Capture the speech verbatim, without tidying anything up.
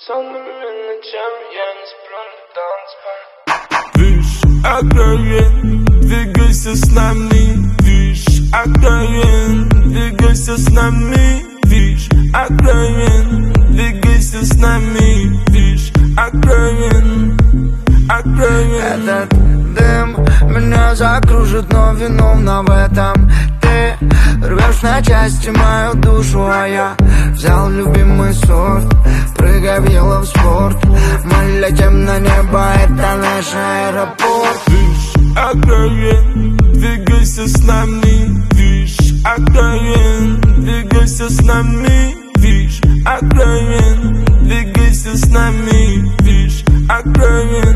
Бессонными ночами я не сплю на танцполе. Вишь, откровен, двигайся с нами. Вишь, откровен, двигайся с нами. Вишь, откровен, двигайся с нами. Вишь, откровен, откровен. Этот дым меня закружит, но виновна в этом ты. Рвешь на части мою душу, а я взял любимый сорт. Прыгай в елов спорт, мы летим на небо, это наш аэропорт. Вишь, откровен, двигайся с нами. Вишь, откровен, двигайся с нами. Вишь, откровен, двигайся с нами. Вишь, откровен.